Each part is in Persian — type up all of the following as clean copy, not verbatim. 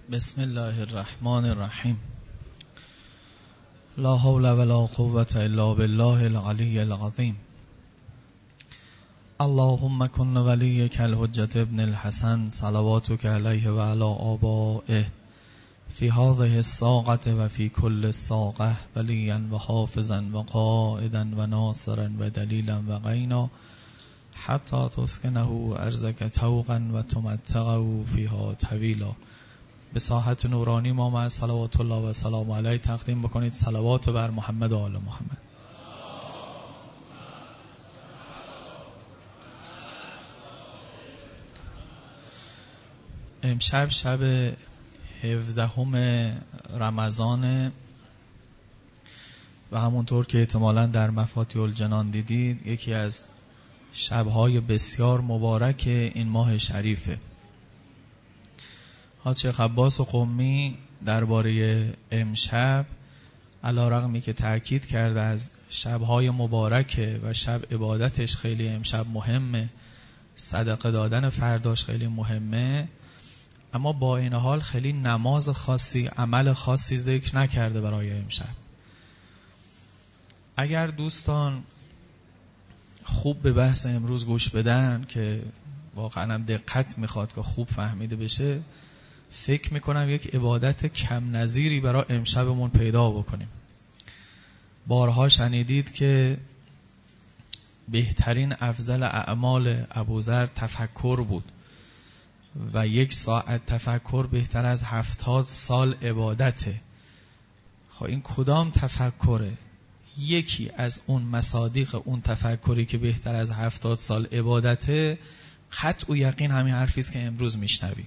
بسم الله الرحمن الرحیم. لا حول ولا قوة الا بالله العلی العظیم. اللهم کن ولیک الحجة ابن الحسن صلواتک علیه و علی آبائه فی هذه الساعة و فی کل ساعة ولیا و حافظا و قائدا و ناصرا و دلیلا و غینا حتی تسکنه ارضک طوقا و تمتعه فیها طویلا. به ساحت نورانی ما مع صلوات الله و سلام علیه تقدیم بکنید صلوات بر محمد و آل محمد. امشب شب 17 رمضان و همونطور که احتمالاً در مفاتیح الجنان دیدید یکی از شبهای بسیار مبارک این ماه شریفه. حاج شیخ عباس قمی درباره امشب علیرغمی که تأکید کرده از شبهای مبارکه و شب عبادتش خیلی امشب مهمه، صدقه دادن فرداش خیلی مهمه، اما با این حال خیلی نماز خاصی، عمل خاصی ذکر نکرده برای امشب. اگر دوستان خوب به بحث امروز گوش بدن که واقعا هم دقت میخواد که خوب فهمیده بشه، فکر میکنم یک عبادت کم نظیری برای امشبمون پیدا بکنیم. بارها شنیدید که بهترین افضل اعمال ابوذر تفکر بود و 1 ساعت تفکر بهتر از 70 سال عبادته. خب این کدام تفکره؟ یکی از اون مصادیق اون تفکری که بهتر از 70 سال عبادته، قطع و یقین همین حرفیست که امروز میشنوی.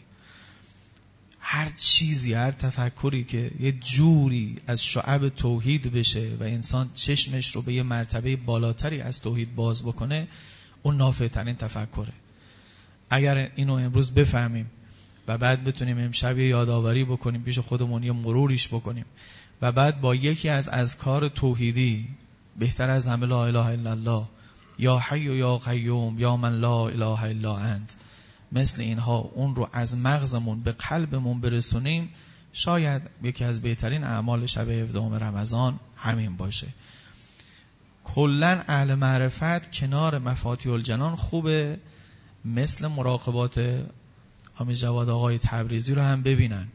هر چیزی، هر تفکری که یه جوری از شعب توحید بشه و انسان چشمش رو به یه مرتبه بالاتری از توحید باز بکنه، اون نافع‌ترین تفکره. اگر اینو امروز بفهمیم و بعد بتونیم امشب یه یادآوری بکنیم پیش خودمون، یه مروریش بکنیم و بعد با یکی از اذکار توحیدی بهتر از همه لا اله الا الله، یا حی و یا قیوم یا من لا اله الا انت، مثل اینها اون رو از مغزمون به قلبمون برسونیم، شاید یکی از بهترین اعمال شب 17 رمضان همین باشه. کلن اهل معرفت کنار مفاتیح الجنان خوبه مثل مراقبات حامد جواد آقای تبریزی رو هم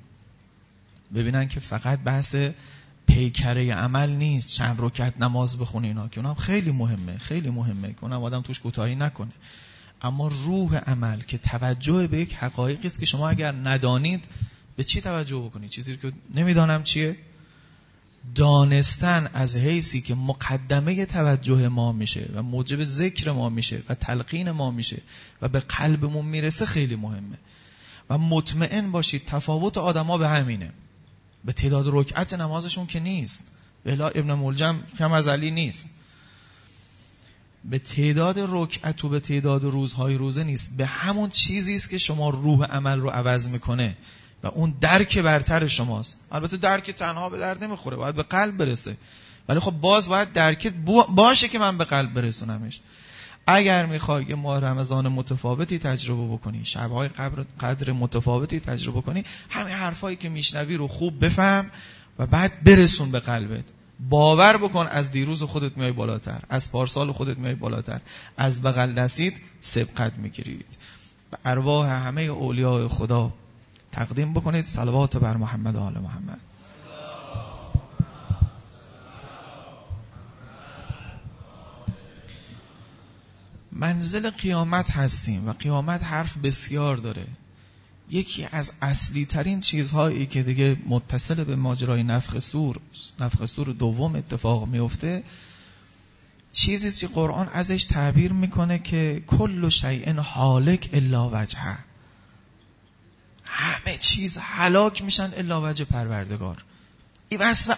ببینن که فقط بحث پیکره عمل نیست، چند رکعت نماز بخونه اینا که اونم خیلی مهمه که اونم آدم توش کوتاهی نکنه، اما روح عمل که توجه به یک حقایقی است که شما اگر ندانید به چی توجه بکنید؟ چیزی که نمیدانم چیه؟ دانستن از حیثی که مقدمه توجه ما میشه و موجب ذکر ما میشه و تلقین ما میشه و به قلبمون میرسه خیلی مهمه. و مطمئن باشید تفاوت آدما به همینه، به تعداد رکعت نمازشون که نیست، بلا ابن ملجم کم از علی نیست، به تعداد رکعت و به تعداد روزهای روزه نیست، به همون چیزی است که شما روح عمل رو عوض میکنه و اون درک برتر شماست. البته درک تنها به درد نمیخوره، باید به قلب برسه، ولی خب باز باید درکت باشه که من به قلب برسونمش. اگر میخوای یه ماه رمضان متفاوتی تجربه بکنی، شبهای قدر متفاوتی تجربه کنی، همین حرفایی که میشنوی رو خوب بفهم و بعد برسون به قلبت. باور بکن از دیروز خودت میای بالاتر، از پارسال خودت میای بالاتر، از بغل دستیت سبقت میگیرید. به ارواح همه اولیاء خدا تقدیم بکنید صلوات بر محمد و آل محمد. منزل قیامت هستیم و قیامت حرف بسیار داره. یکی از اصلی ترین چیزهایی که دیگه متصل به ماجرای نفخ سور دوم اتفاق میفته، چیزی که قرآن ازش تعبیر میکنه که کل شیء هالک الا وجهه، همه چیز هلاک میشن الا وجه پروردگار. این وصف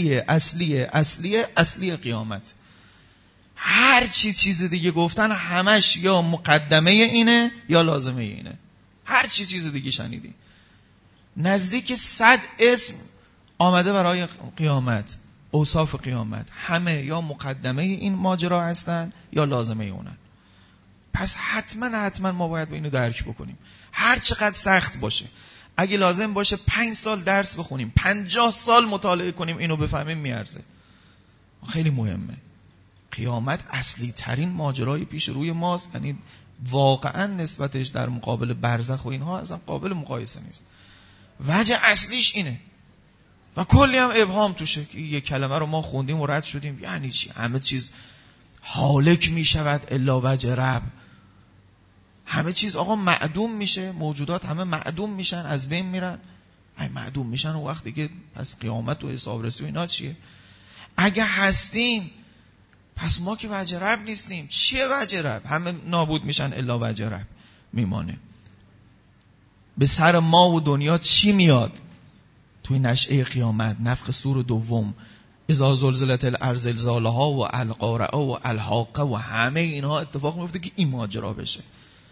اصلی قیامت. هر چیز دیگه گفتن همش یا مقدمه اینه یا لازمه اینه. هر چیز دیگه شنیدی نزدیک 100 اسم آمده برای قیامت، اوصاف قیامت، همه یا مقدمه این ماجرا هستن یا لازمه اونن. پس حتما ما باید به اینو درک بکنیم، هر چقدر سخت باشه. اگه لازم باشه 5 سال درس بخونیم، 50 سال مطالعه کنیم، اینو بفهمیم میارزه. خیلی مهمه. قیامت اصلی ترین ماجرای پیش روی ماست، یعنی واقعا نسبتش در مقابل برزخ و اینها اصلا قابل مقایسه نیست. وجه اصلیش اینه و کلی هم ابهام توشه که یک کلمه رو ما خوندیم و رد شدیم، یعنی چی؟ همه چیز هالک می شود الا وجه رب. همه چیز آقا معدوم میشه، موجودات همه معدوم میشن، از بین میرن. ای معدوم میشن و وقتی که پس قیامت و حسابرسی و اینا چیه؟ اگه هستیم پس ما که وجه رب نیستیم. چیه وجه رب؟ همه نابود میشن الا وجه رب میمانه. به سر ما و دنیا چی میاد توی نشأه قیامت؟ نفخ صور دوم، اذا زلزلت الارض زلزالها و القارعه و الحاقه و همه اینها اتفاق میفته که این ماجرا بشه.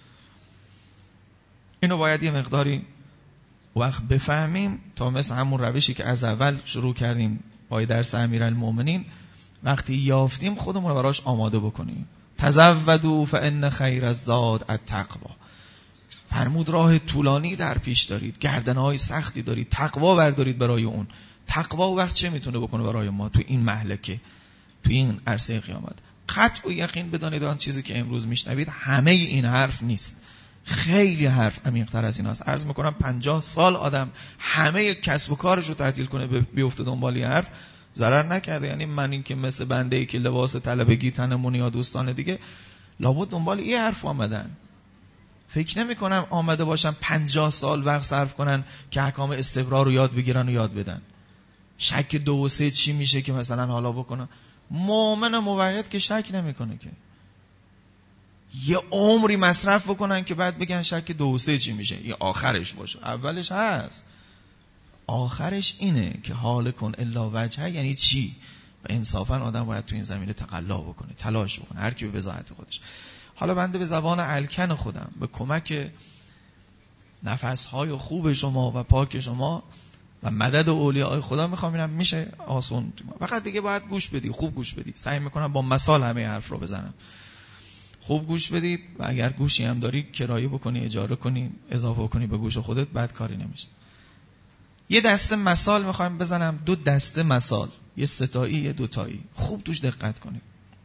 اینو باید یه مقداری وقت بفهمیم تا مثل همون روشی که از اول شروع کردیم با درس امیرالمومنین، وقتی یافتیم خودمون رو براش آماده بکنیم. تزودوا فان خیر الزاد التقوا. فرمود راه طولانی در پیش دارید، گردنهای سختی دارید، تقوا بردارید برای اون. تقوا وقت چه میتونه بکنه برای ما تو این مهلکه، تو این عرصه قیامت؟ قطع و یقین بدانید آن چیزی که امروز میشنوید همه این حرف نیست، خیلی حرف عمیق‌تر از این هست. عرض میکنم 50 سال آدم همه کسب و کارش رو تعطیل کنه بیفته دنبال حرف، ضرر نکرده. یعنی من این که مثل بنده‌ای که لباس طلبگی تنمون یا دوستان دیگه لابد دنبال این حرف آمدن. فکر نمی کنم آمده باشن 50 سال وقت صرف کنن که احکام استقرار رو یاد بگیرن و یاد بدن. شک 2 و 3 چی میشه که مثلا حالا بکنن؟ مؤمن و موحد که شک نمیکنه که. یه عمری مصرف بکنن که بعد بگن شک 2 و 3 چی میشه. این آخرش باشه، اولش هست، آخرش اینه که حال کن الا وجهه یعنی چی. و انصافا آدم باید تو این زمینه تقلا بکنه، تلاش بکنه، هر کی به وضاحت خودش. حالا بنده به زبان الکن خودم به کمک نفسهای خوب شما و پاک شما و مدد اولیاء خدا میخوام اینم میشه آسون. فقط دیگه باید گوش بدی، خوب گوش بدی. سعی میکنم با مثال همه حرف رو بزنم. خوب گوش بدید و اگر گوشی هم داری کرایه بکنی، اجاره کنی، اضافه کنی به گوش خودت، بد کاری نمیشه. یه دسته مثال میخوایم بزنم، 2 دسته مثال، یه ستایی یه دوتایی. خوب توش دقت کنید.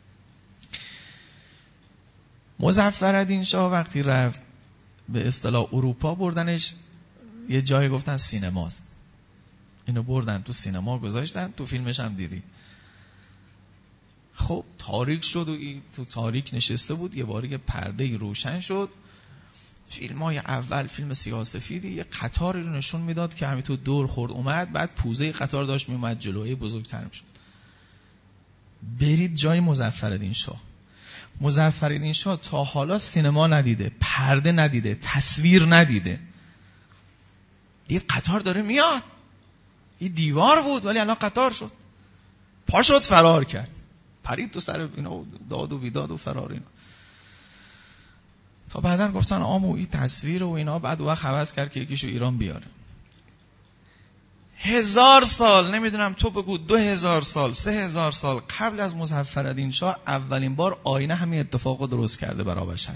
مظفرالدین شاه وقتی رفت به اصطلاح اروپا، بردنش یه جایی گفتن سینماست. اینو بردن تو سینما گذاشتن، تو فیلمش هم دیدی. خب تاریک شد و این تو تاریک نشسته بود، یه باری پرده روشن شد. فیلمای اول فیلم سیاه‌سفیدی، یه قطاری رو نشون میداد که همین تو دور خورد اومد، بعد پوزه قطار داشت میومد جلوی بزرگتر میشد. برید جای مظفرالدین شاه. مظفرالدین شاه تا حالا سینما ندیده، پرده ندیده، تصویر ندیده. دید قطار داره میاد. این دیوار بود ولی الان قطار شد. پا شد فرار کرد. پرید تو سر اینا، داد و بیداد و فرار اینا. تا بعدن گفتن آمو این تصویر و اینا، بعد وقت حوض کرد که یکیشو ایران بیاره. 1000 سال، نمیدونم تو بگو 2000 سال 3000 سال قبل از مظفرالدین شاه اولین بار آینه همین اتفاق رو درست کرده برای بشر.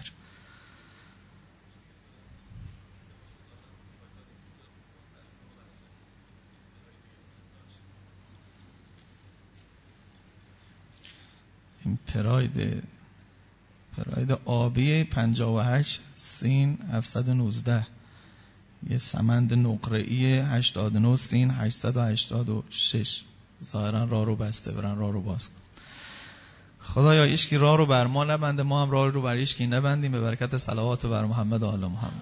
این پراید آبی 58 سین 719، یه سمند نقره‌ای 89 سین 886. ظاهرا راه رو بسته، برن راه رو باز کن. خدایا ایشکی راه رو بر ما نبنده، ما هم راه رو بر ایشکی نبندیم، به برکت صلوات بر محمد و آل محمد.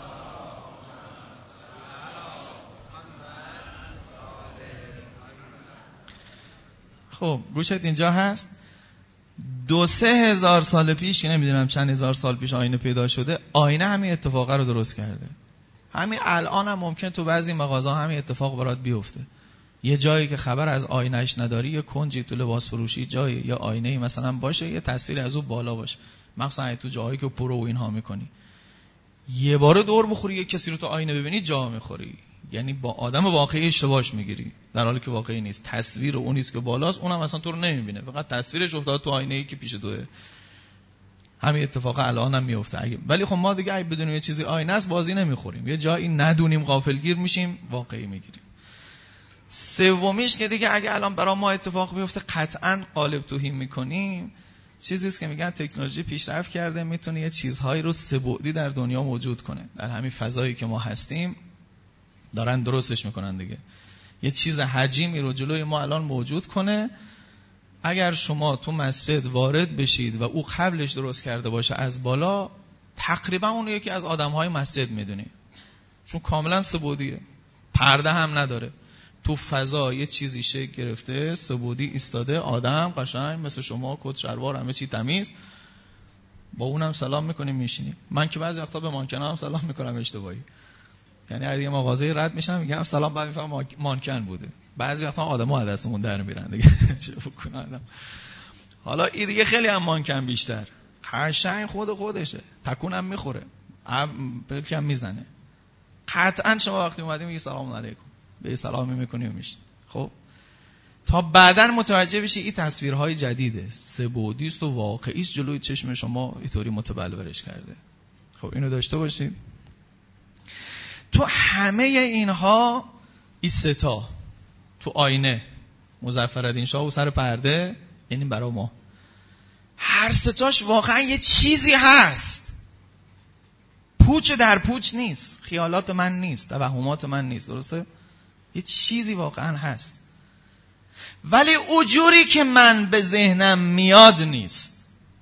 خب گوشت اینجا هست. 2-3 هزار سال پیش که نمیدونم چند هزار سال پیش آینه پیدا شده، آینه همین اتفاقه رو درست کرده. همین الان هم ممکن تو بعضی مغازه همین اتفاق برات بیفته. یه جایی که خبر از آینهش نداری، یه کنجی تو لباس فروشی جایی یا آینه‌ای مثلا باشه، یه تصویر از اون بالا باشه، مخصوصا تو جایی که پرو و اینها میکنی، یه بار دور بخوری یه کسی رو تو آینه ببینی جا میخوری. یعنی با آدم واقعی اشتباهش میگیری، در حالی که واقعی نیست. تصویر اونیست که بالاست، اونم اصلا تو رو نمیبینه، فقط تصویرش افتاد تو آینه‌ای که پیش توئه. همین اتفاق الان هم میفته. ولی خب ما دیگه اگه بدونیم یه چیزی آینه است بازی نمیخوریم، یه جایی ندونیم غافلگیر میشیم واقعی میگیریم. سومیش که دیگه اگه الان برای ما اتفاق بیفته قطعاً قالب توهین میکنیم، چیزی است که میگن تکنولوژی پیشرفت کرده، میتونه یه چیزهایی رو سه‌بعدی در دنیا موجود کنه. در همین فضایی که ما هستیم دارن درستش میکنن دیگه، یه چیز حجیمی رو جلوی ما الان موجود کنه. اگر شما تو مسجد وارد بشید و او قبلش درست کرده باشه از بالا، تقریبا اون یکی از آدمهای مسجد میدونی، چون کاملا سه‌بعدیه، پرده هم نداره، تو فضا یه چیزی شکل گرفته، سه‌بعدی ایستاده، آدم قشنگ مثل شما، کت شلوار همه چی تمیز، با اونم سلام میکنیم میشینیم. من که بعضی وقتا به مانکن هم سلام میکنم اشتباهی، یعنی اگه یه مغازه رد میشم میگم سلام، بعد میفهمم مانکن بوده. بعضی وقتا آدم‌ها از دستمون در میرن دیگه چه بکنم. حالا این دیگه خیلی هم مانکن بیشتر، قشنگ خودشه، تکونم میخوره، پلکی هم میزنه. قطعا شما وقتی اومدیم میگی سلام علیکم، به سلامی میکنی و میشی. خب تا بعداً متوجه بشی این تصویرهای جدیده، سه‌بعدی است و واقعی است، جلوی چشم شما اینطوری متبلورش کرده. خب اینو داشته باشید. تو همه اینها این ستا تو آینه، مظفرالدین شاه و سر پرده، یعنی برای ما هر ستاش واقعا یه چیزی هست، پوچ در پوچ نیست، خیالات من نیست، توهمات من نیست، درسته؟ یه چیزی واقعا هست، ولی اونجوری که من به ذهنم میاد نیست.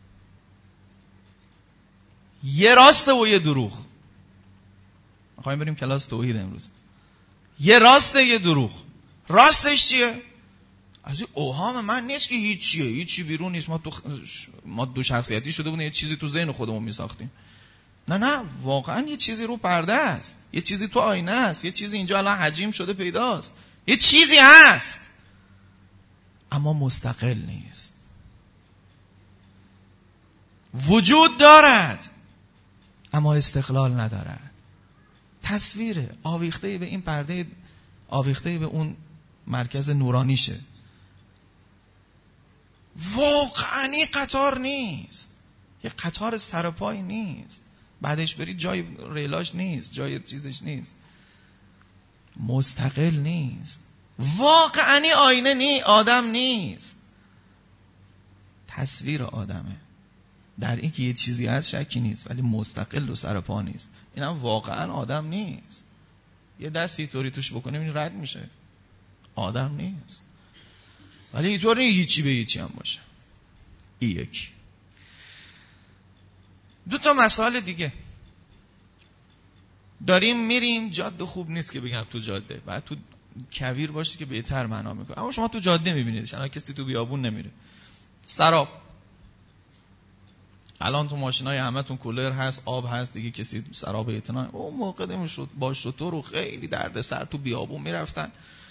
یه راسته و یه دروغ. میخوایم بریم کلاس توحید امروز. یه راسته یه دروغ. راستش چیه؟ از این اوهام من نیست که هیچی بیرون نیست، ما دو شخصیتی شده بودیم، یه چیزی تو ذهن خودمون میساختیم. نه واقعا یه چیزی رو پرده است، یه چیزی تو آینه است، یه چیزی اینجا الان حجیم شده پیداست، یه چیزی هست اما مستقل نیست. وجود دارد اما استقلال ندارد. تصویره آویخته به این پرده، آویخته به اون مرکز نورانیشه. واقعا قطار نیست، یه قطار سرپای نیست، بعدش برید جای ریلاش نیست، جای چیزش نیست، مستقل نیست، واقعا آینه نیست، آدم نیست، تصویر آدمه. در این که یه چیزی هست شکی نیست، ولی مستقل و سرپا نیست. اینم واقعا آدم نیست. یه دستی طوری توش بکنیم این رد میشه، آدم نیست. ولی اینطور نیست هیچی به هیچی هم باشه. این یکی. دو تا مسائل دیگه. داریم میریم جاده، خوب نیست که بگم تو جاده، بعد تو کویر باشه که بهتر معنا میکنه. اما شما تو جاده میبینیدش، الان کسی تو بیابون نمیره. سراب، الان تو ماشینای همتون کولر هست، آب هست، دیگه کسی سراب اعتنا. اون موقع نمیشد با شطور و خیلی دردسر تو بیابون میرفتن.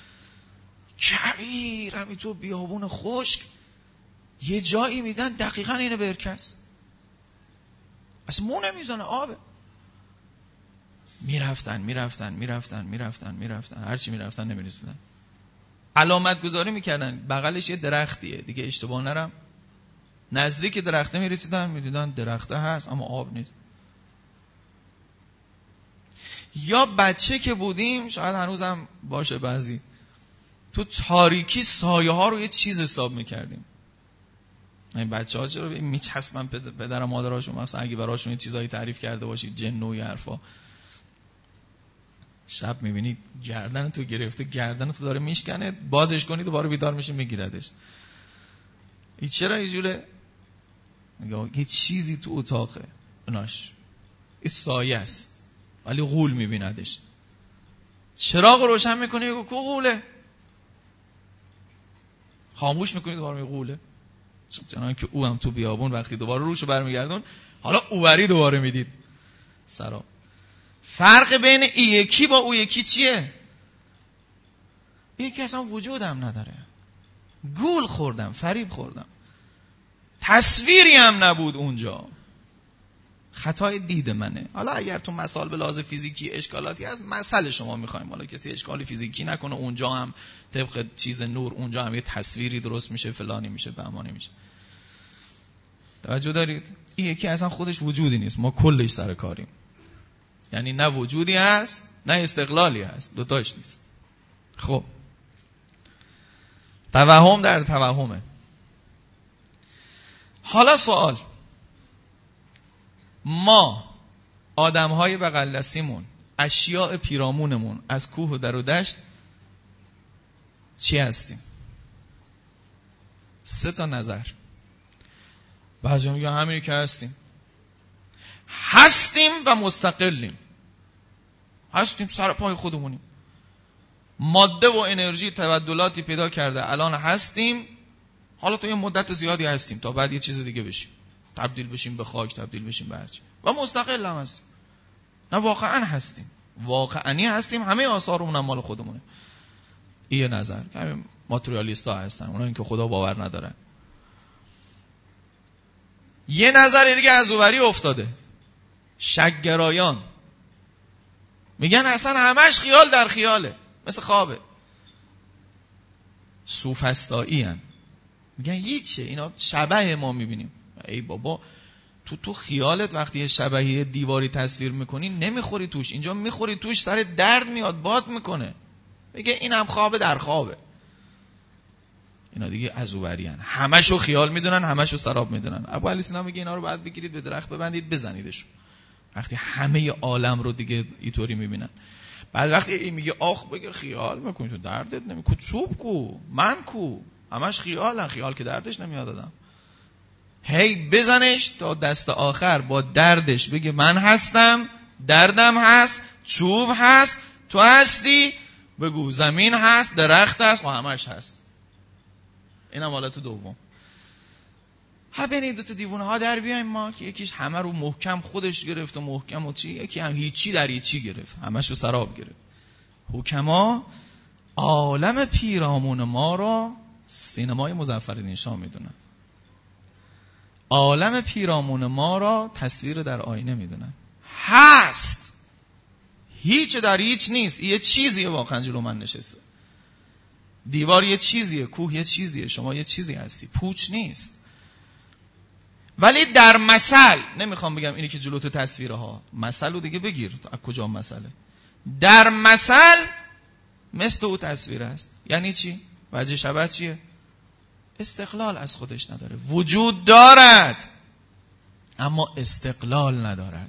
کویر همین تو بیابون خشک یه جایی میدن دقیقاً اینه برکس، اصلا مو نمیزنه، آبه. میرفتن هرچی میرفتن نمیرسیدن. علامت گذاری میکردن بغلش یه درختیه، دیگه اشتباه نرم، نزدیک درخته میرسیدن میدیدن درخته هست اما آب نیست. یا بچه که بودیم، شاید هنوزم باشه، بعضی تو تاریکی سایه ها رو یه چیز حساب میکردیم. این بچه ها چرا میچسبن پدر و مادراشون، مثلا اگه براشون یه چیزایی تعریف کرده باشید، جن و حرفا، شب میبینید گردن تو گرفته، گردن تو داره میشکنه، بازش کنید دوباره بیدار میشه میگیردش. این چرا اینجوره؟ میگه یه چیزی تو اتاقه، ایناش این سایه است ولی غول میبیندش. چراغ روشن میکنه میگه کو غوله، خاموش میکنید دوباره میگه غوله. چنانکه که او هم تو بیابون وقتی دوباره روشو برمیگردون، حالا اووری دوباره میدید سراب. فرق بین این یکی با اون یکی چیه؟ یکی اصلا وجودم نداره، گول خوردم، فریب خوردم، تصویری هم نبود اونجا، خطای دید منه. حالا اگر تو مسائل به لحاظ فیزیکی اشکالاتی هست، مسئله شما میخوایم، حالا کسی اشکالی فیزیکی نکنه، اونجا هم طبق چیز نور اونجا هم یه تصویری درست میشه، فلانی میشه، بهمانی میشه. توجه دارید؟ این یکی اصلا خودش وجودی نیست، ما کلش سر کاریم. یعنی نه وجودی هست نه استقلالی هست، دوتاش نیست. خب توهم در توهمه. حالا سوال، ما آدم‌های بغل دستیمون، اشیاء پیرامونمون از کوه و در و دشت چی هستیم؟ 3 تا نظر. بعضی میگن همینی که هستیم و مستقلیم. هستیم، سر پای خودمونیم، ماده و انرژی تبدلاتی پیدا کرده، الان هستیم. حالا تو یه مدت زیادی هستیم تا بعد یه چیز دیگه بشیم، تبدیل بشیم به خاک، تبدیل بشیم به هرچی، و مستقل هم هستیم. نه واقعا هستیم، واقعا هستیم، همه آثارمون هم مال خودمونه. این نظر که ماتریالیستا هستن، اونایی که خدا باور ندارن. یه نظر دیگه از اوری افتاده، شک‌گرایان میگن اصلا همش خیال در خیاله، مثل خوابه. سوفسطایی هن. میگن هیچه، اینا شبح ما میبینیم. ای بابا، تو خیالت وقتی یه شبحی دیواری تصویر میکنی نمیخوری توش، اینجا میخوری توش، سر درد میاد، باد میکنه. میگه این هم خوابه در خوابه. اینا دیگه عزوبری هن، همشو خیال میدونن، همشو سراب میدونن. ابو علی سینا میگه اینا رو باید بگیرید به درخت ببندید بزنیدشون، وقتی همه عالم رو دیگه اینطوری میبینن. بعد وقتی این میگه آخ بگه خیال میکنی تو دردت نمیاد، چوب کو، من کو، همش خیالن، خیال که دردش نمیاد آدم. هی بزنش تا دست آخر با دردش بگه من هستم، دردم هست، چوب هست، تو هستی، بگو زمین هست، درخت هست و همش هست. اینم حالت دوم. ببینید 2 تا دیوونه ها در بیایم ما که یکیش همه رو محکم خودش گرفت و محکم و چی، یکی هم هیچی در هیچی گرفت، همش رو سراب گرفت. حکما عالم پیرامون ما را سینمای مظفرالدین شاه میدونن، عالم پیرامون ما را تصویر در آینه میدونن. هست، هیچ در هیچ نیست. یه چیزیه واقعا جلو من نشسته. دیوار یه چیزیه، کوه یه چیزیه، شما یه چیزی هستی، پوچ نیست. ولی در مثل، نمیخوام بگم اینی که جلوت تصویره ها، مثل رو دیگه بگیر، از کجا مثله؟ در مثل مثل او تصویر است. یعنی چی؟ وجه شبه چیه؟ استقلال از خودش نداره، وجود دارد اما استقلال ندارد.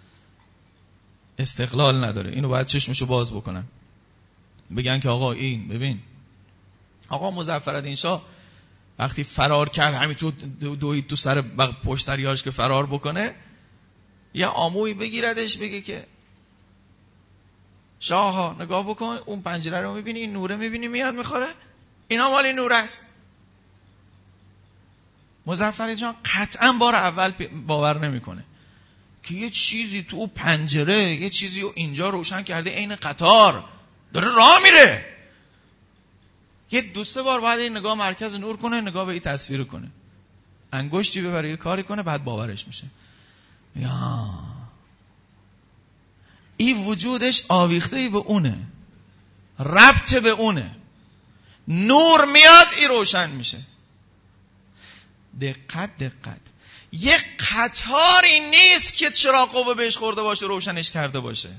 استقلال نداره. اینو باید چشمشو باز بکنن، بگن که آقا این ببین، آقا مظفرالدین شاه وقتی فرار کرد همینطور دوید تو سر پشتریاش که فرار بکنه، یه آموی بگیردش بگه که شاه نگاه بکن، اون پنجره رو میبینی، این نوره میبینی میاد میخوره، اینا مال نور است. مظفرالدین شاه قطعا بار اول باور نمیکنه که یه چیزی تو اون پنجره، یه چیزی رو اینجا روشن کرده، عین قطار داره راه میره. یه 2-3 بار باید این نگاه مرکز نور کنه، نگاه به این تصویر کنه، انگشتی ببره یه کاری کنه، بعد باورش میشه. یا این وجودش آویخته به اونه، ربط به اونه، نور میاد این روشن میشه. دقت، یه قطاری نیست که چراغ قوه بهش خورده باشه روشنش کرده باشه،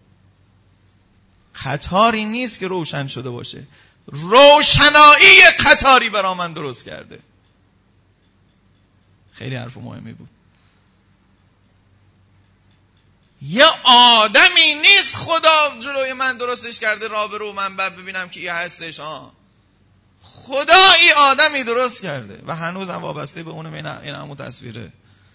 قطاری نیست که روشن شده باشه، روشنایی قطاری برا من درست کرده. خیلی حرف مهمی بود. یه آدمی نیست خدا جلوی من درستش کرده راه برو من بعد ببینم که یه هستش. خدا این آدمی درست کرده و هنوز هم وابسته به اونم. این همون تصویره،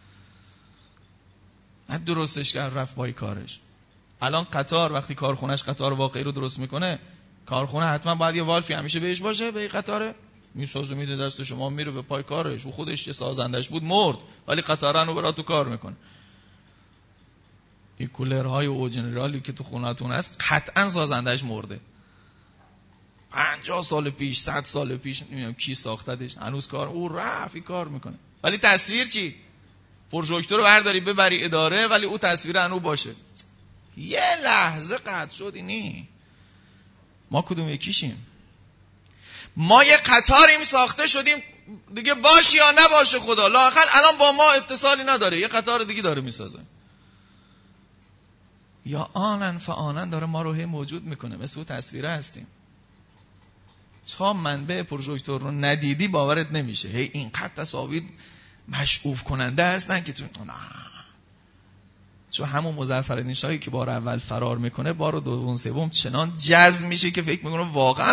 نه درستش کرد رفت بای کارش. الان قطار وقتی کارخونش قطار واقعی رو درست میکنه، کارخونه حتما باید یه والفی همیشه بهش باشه، به این قطاره میسازه میده دست شما میره به پای کارش. و خودش که سازندش بود مرد، ولی قطارن رو برای تو کار میکنه. این کولرهای اوجنرالی که تو خونه‌تون هست قطعا سازندش مرده، 50 سال پیش 100 سال پیش نمیدونم کی ساختدش، هنوز کار او رفی کار میکنه. ولی تصویر چی؟ پروژکتور رو برداری ببری اداره، ولی او تصویر هنوز باشه. یه لحظه قطع شد. اینی ما کدوم یکیشیم؟ ما یه قطاریم ساخته شدیم دیگه، باش یا نباشه خدا، لااقل الان با ما اتصالی نداره، یه قطار دیگه داره میسازه. یا آنن فآنن داره ما رو هی موجود میکنه، مثل اون تصویره هستیم. تا منبع پروژکتور رو ندیدی باورت نمیشه، هی اینقدر تصاویر مشعوف کننده هستن که تو چون همون مظفرالدین شاهی که بار اول فرار میکنه، بار دوم سوم چنان جذب میشه که فکر میکنه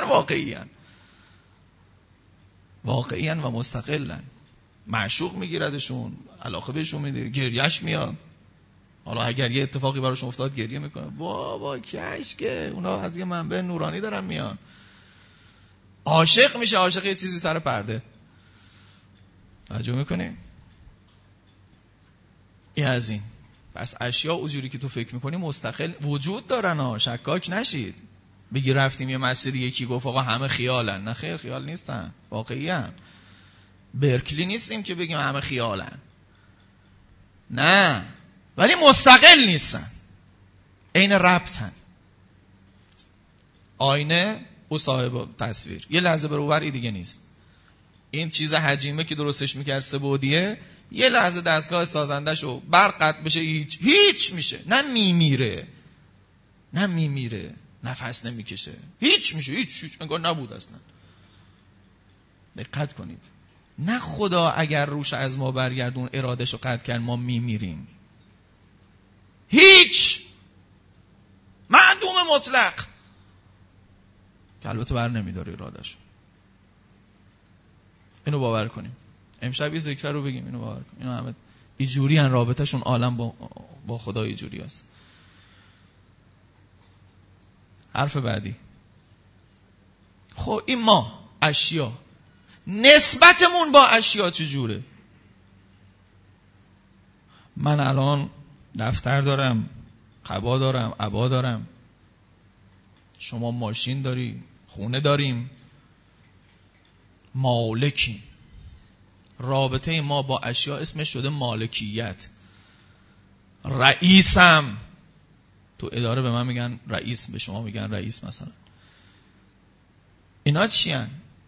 واقعیاً و مستقلن. معشوق میگیردشون، علاقه بهشون میده، گریهش میاد. حالا اگر یه اتفاقی براشون افتاد گریه میکنه، بابا کشکه، اونا از یه منبع نورانی دارن میان. عاشق میشه، عاشق یه چیزی سر پرده. توجه میکنی؟ این از این. پس اشیاء اونجوری که تو فکر میکنی مستقل وجود دارن ها، شکاک نشید. بگی رفتیم یه مسجد یکی گفت آقا همه خیالن. نه خیر، خیال نیستن، واقعی هن. برکلی نیستیم که بگیم همه خیالن، نه، ولی مستقل نیستن، عین ربطن. آینه او صاحب تصویر، یه لحظه برابر دیگه نیست. این چیز حجیمه که درستش میکرد سه بعدیه، یه لحظه دستگاه سازندشو برق قطع بشه هیچ میشه، نه میمیره، نفس نمیکشه، هیچ میشه، هیچ انگار نبود اصلا. دقت کنید، نه خدا اگر روش از ما برگردون ارادهشو قطع کرد ما میمیریم، هیچ، معدوم مطلق، که البته بر نمیداره ارادهشو. اینو باور کنیم. امشب این ذکر رو بگیم، اینو باور کنیم. اینو همه اینجوری ان، رابطهشون عالم با خدا اینجوری است. حرف بعدی. خب این ما اشیا، نسبتمون با اشیا چجوره؟ من الان دفتر دارم، قبا دارم، عبا دارم، شما ماشین داری، خونه داریم، مالکیم. رابطه ما با اشیا اسمش شده مالکیت. رئیسم، تو اداره به من میگن رئیس، به شما میگن رئیس مثلا. اینا چی هن؟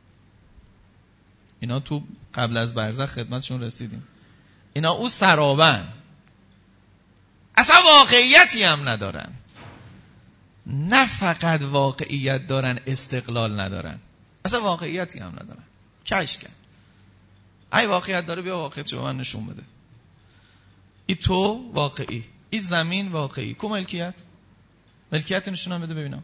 اینا تو قبل از برزخ خدمتشون رسیدیم. اینا او سرابن، اصلا واقعیتی هم ندارن. نه فقط واقعیت دارن، استقلال ندارن، اصلا واقعیتی هم ندارن. کشکن. ای واقعیت داره، بیا واقعیت شو من نشون بده. ای تو واقعی، ای زمین واقعی، کو ملکیت نشونم بده ببینم.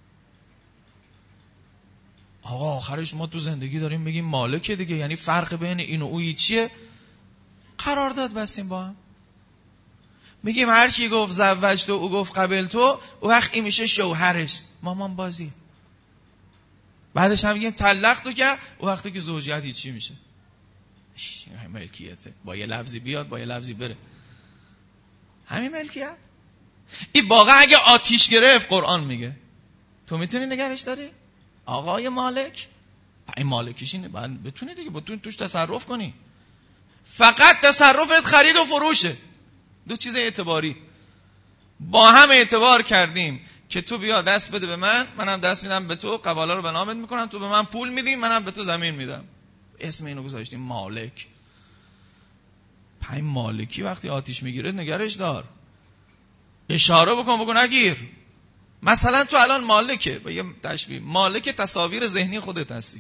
آقا آخرش ما تو زندگی داریم بگیم مالکه دیگه، یعنی فرق بین این و اوی چیه؟ قرارداد بستیم با هم. میگیم هر کی گفت زوجت او گفت قبلت، او وقت این میشه شوهرش، مامان بازی. بعدش هم میگیم طلقتو که، او وقتی که زوجیت چی میشه؟ ملکیته. با یه لفظی بیاد، با یه لفظی بره. همین ملکیت. این واقعا اگه آتیش گرفت قرآن میگه تو میتونی نگرش داری؟ آقای مالک، این مالکیش اینه، باید بتونی دیگه، بتونی توش تصرف کنی. فقط تصرفت خرید و فروشه. دو چیز اعتباری. با هم اعتبار کردیم که تو بیا دست بده به من، منم دست میدم به تو، قباله رو به نامت میکنم، تو به من پول میدی، منم به تو زمین میدم. اسم اینو گذاشتیم مالک. پای مالکی وقتی آتیش میگیره نگرش دار. اشاره بکن نگیر. مثلا تو الان مالکه، با یه تشبیه، مالک تصاویر ذهنی خودت هستی.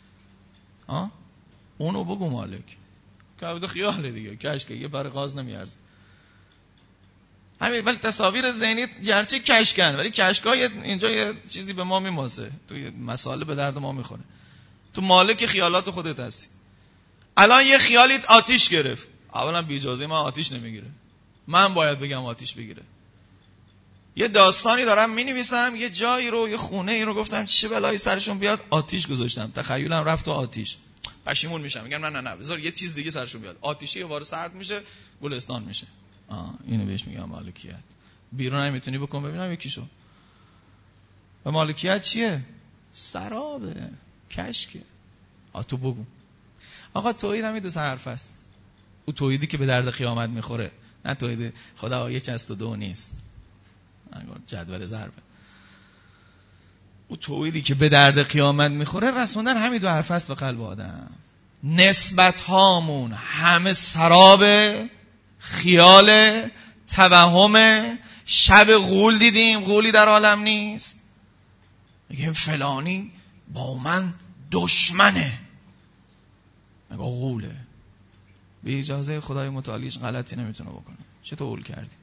اونو بگو مالک. که البته خیاله دیگه، کشکه یه بر غاز نمیارزه. همین، ولی تصاویر ذهنی گرچه کشکن، ولی کشکای اینجا یه چیزی به ما میماسه، تو یه مسائل به درد ما میخوره. تو مالک خیالات خودت هستی. الان یه خیالیت آتیش گرفت، اولا بی اجازه من آتیش نمیگیره، من باید بگم آتیش بگیره. یه داستانی دارم مینویسم، یه جایی رو، یه خونه ای رو گفتم چه بلایی سرشون بیاد، آتیش گذاشتم، تخیلم رفت تو آتیش، پشیمون میشم، میگم نه بذار یه چیز دیگه سرشون بیاد، آتیشه یه بار سرد میشه، گلستان میشه. اینو بهش میگم مالکیت. بیرون نمیتونی بکن ببینم یکیشو. و مالکیت چیه؟ سرابه، کشکه. تو بگو. آقا توحید هم دو سه حرف است. او توحیدی که به درد قیامت میخوره، نه توحید خدا یک است و دو نیست. انگار جدول ضربه. او توحیدی که به درد قیامت میخوره رسوندن همین دو حرف است به قلب آدم. نسبت هامون همه سراب، خیال، توهم. شب غول دیدیم، غولی در عالم نیست. میگیم فلانی با من دشمنه، میگه غوله. به اجازه خدای متعالیش غلطی نمیتونه بکنه. چطور غول کردی؟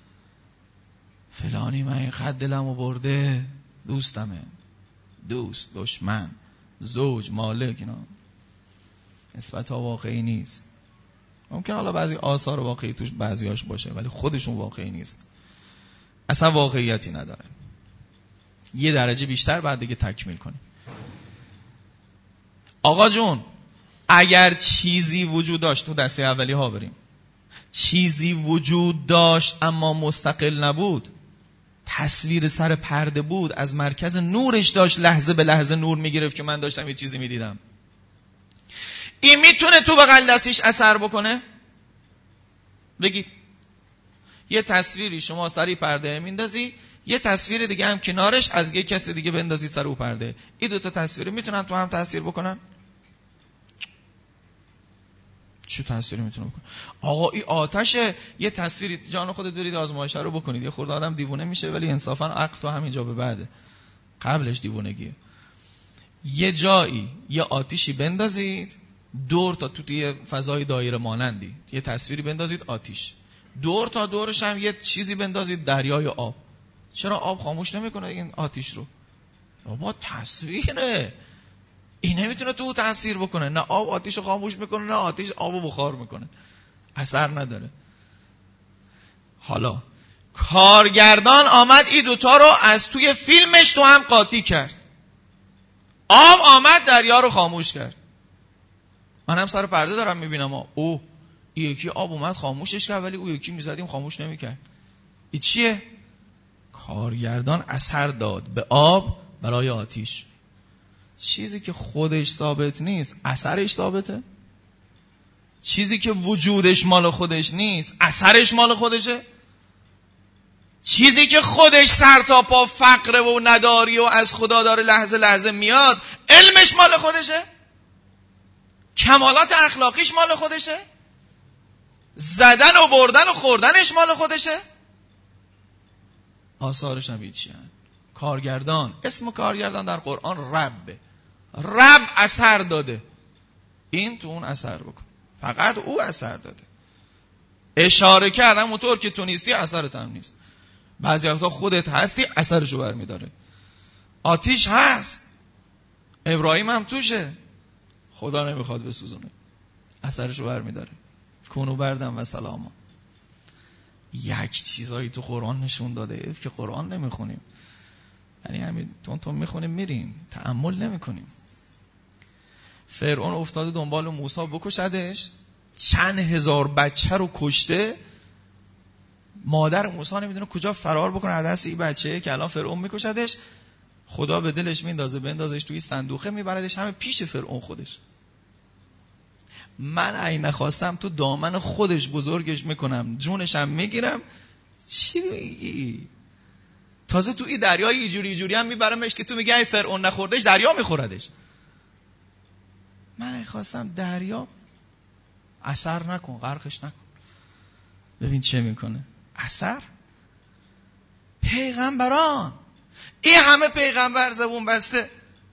فلانی من اینقدر دلمو برده، دوستمه. دوست، دشمن، زوج، مالک، اینا نسبت ها واقعی نیست. ممکن حالا بعضی آثار واقعی توش بعضیاش باشه ولی خودشون واقعی نیست، اصلا واقعیتی نداره. یه درجه بیشتر بعد دیگه تکمیل کنیم. آقا جون اگر چیزی وجود داشت، تو دسته اولی ها بریم، چیزی وجود داشت اما مستقل نبود، تصویر سر پرده بود، از مرکز نورش داشت لحظه به لحظه نور میگرفت که من داشتم یه چیزی میدیدم، این میتونه تو بغل دستیش اثر بکنه؟ بگید. یه تصویری شما سری پرده میندازی، یه تصویر دیگه هم کنارش از یه کسی دیگه بندازی سر او پرده، این دوتا تصویر میتونن تو هم تاثیر بکنن؟ چه تأثیری میتونه بکنه؟ آقا این آتشه، یه تصویری، جان خودت برید آزمایش رو بکنید. یه خورده آدم دیوونه میشه ولی انصافا عقل تو همینجا به بعده، قبلش دیوونگیه. یه جایی یه آتیشی بندازید دور تا توی فضای دایره مانندی، یه تصویری بندازید آتیش، دور تا دورش هم یه چیزی بندازید دریای آب. چرا آب خاموش نمیکنه این آتیش رو؟ بابا تصویره، این نمیتونه تو تاثیر بکنه. نه آب آتیشو خاموش میکنه، نه آتیش آبو بخار میکنه، اثر نداره. حالا کارگردان آمد این دوتا رو از توی فیلمش تو هم قاطی کرد. آب آمد دریا رو خاموش کرد. من هم سر پرده دارم میبینم او این یکی آب اومد خاموشش کرد ولی او یکی میزدیم خاموش نمیکرد. این چیه؟ کارگردان اثر داد به آب برای آتیش. چیزی که خودش ثابت نیست اثرش ثابته. چیزی که وجودش مال خودش نیست اثرش مال خودشه. چیزی که خودش سر تا پا فقر و نداری و از خدا داره لحظه لحظه میاد علمش مال خودشه. کمالات اخلاقیش مال خودشه. زدن و بردن و خوردنش مال خودشه. آثارش هم هیچی هست. کارگردان، اسم کارگردان در قرآن ربه. رب اثر داده، این تو اون اثر بکن. فقط او اثر داده، اشاره کرد. همونطور که تو نیستی اثرت هم نیست. بعضی وقتا خودت هستی اثرشو برمیداره. آتیش هست، ابراهیم هم توشه، خدا نمیخواد بسوزونه، اثرشو برمیداره. کنو بردم و سلاما. یک چیزایی تو قرآن نشون داده که قرآن نمیخونیم، یعنی همین تون میخونیم میریم، تأمل نمیکنیم. فرعون افتاده دنبال موسی بکشدش، چند هزار بچه رو کشته. مادر موسی نمیدونه کجا فرار بکنه از دست این بچه که الان فرعون میکشدش. خدا به دلش میندازه بندازش توی صندوقه، میبردش همه پیش فرعون خودش. من اگه نخواستم تو دامن خودش بزرگش میکنم، جونش هم میگیرم. چی میگی؟ تازه تو این دریای ایجوری هم میبرمش که تو میگی ای فرعون نخوردش دریا میخوردش. من اگه خواستم دریا اثر نکن، غرقش نکن. ببین چه میکنه اثر. پیغمبران، این همه پیغمبر زبون بسته